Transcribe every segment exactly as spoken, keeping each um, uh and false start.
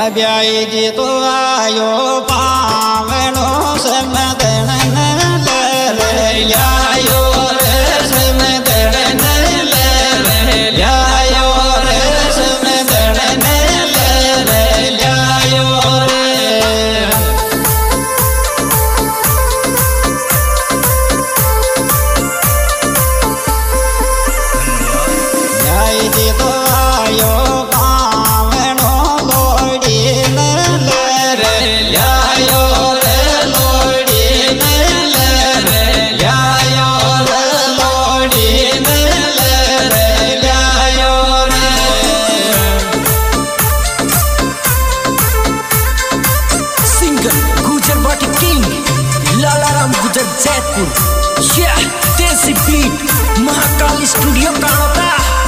या ब्याई जी तो आयो पावनो समदन ले आयो रे समदन ले आयो रे समदन ले आयो रे ब्याई जी तो आयो जयपुर या देसी बीट महाकाली स्टूडियो का होता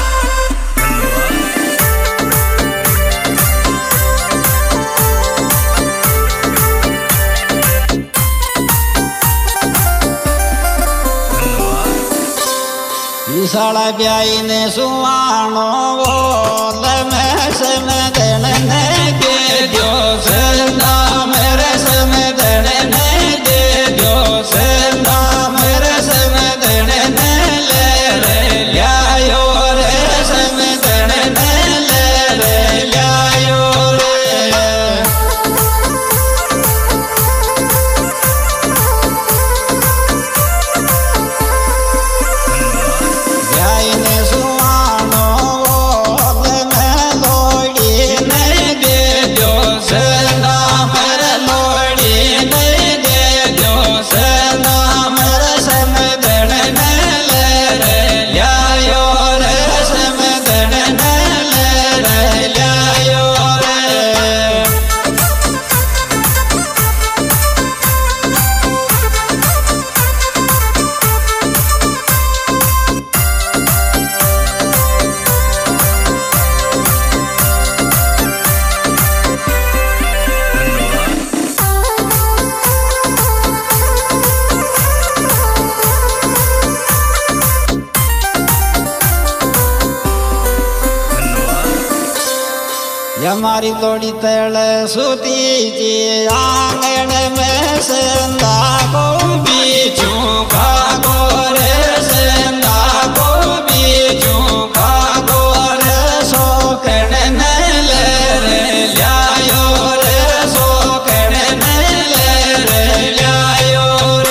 साला ब्याई ने सुवाणो बोल में समदन ने के जो सदा मेरे समदन ने दे जो सदा मेरे समदन ने ले रे आयो रे समदन ने ले रे आयो हमारी लोड़ी तल सुती जी आंगन में संदा को बीचू का गोरे संदा को बीचू का गोरे सोकड़ न ले रे आयो रे सोकड़ न ले रे आयो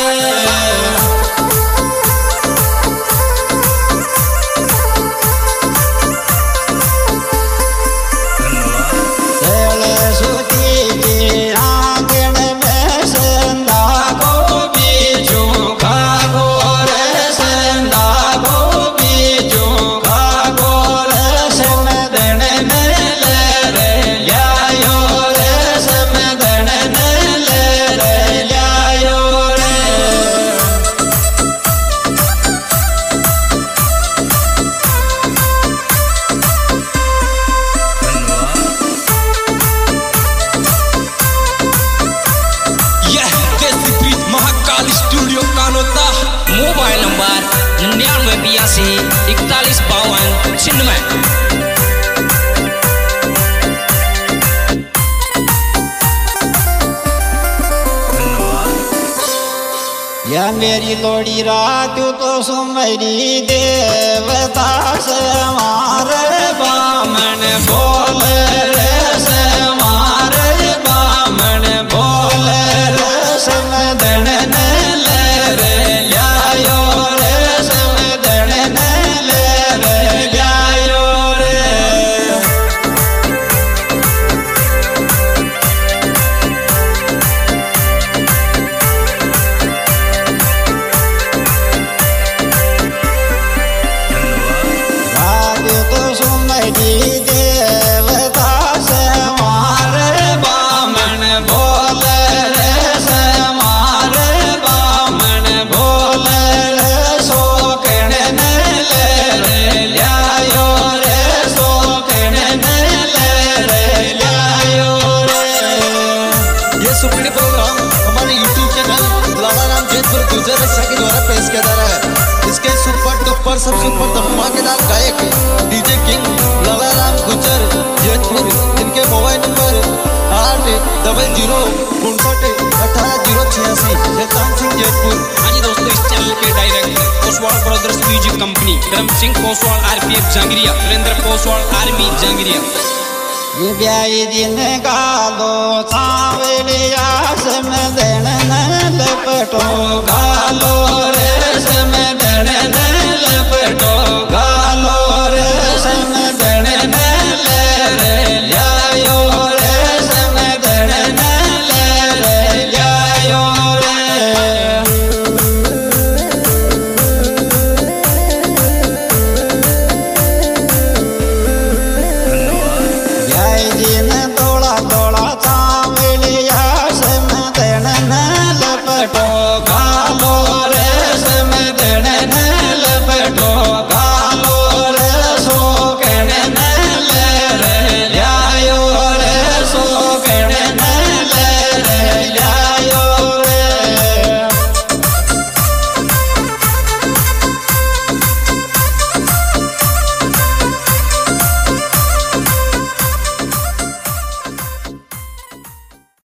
मोबाइल नंबर निन्यानवे बयासी इकतालीस बावन छिन्नवे। या मेरी लोड़ी रात तो सुमेरी देवता से मारे बामन बोल रे से मारे बामन बोल रे समदन ने ले रे आयो रे समदन ने ले रे आयो रे रात तो सुमेरी देवता से मारे बामन बोल रे से मारे बामन बोल रे सोकड़ ने ले रे आयो रे सोकड़ ने ले रे आयो रे। ये सुपड़ी प्रोग्राम हमारे यूट्यूब चैनल लाला राम जयपुर गुर्जर रक्षा के द्वारा पेश किया जा रहा है। इसके सुपर डुपर सबसे ऊपर धमाकेदार गायक डीजे किंग लाला राम गुर्जर जयपुर। इनके मोबाइल नंबर आठ डबल जीरो उनसठ अठारह जीरो छियासी। शैतान सिंह जयपुर। हाँ जी दोस्तों, इस चैनल के director Poswal brothers music company, Dharm Singh Poswal RPF Jangariya, Surendra Poswal army Jangariya. ब्याई दिन गालो सांवलिया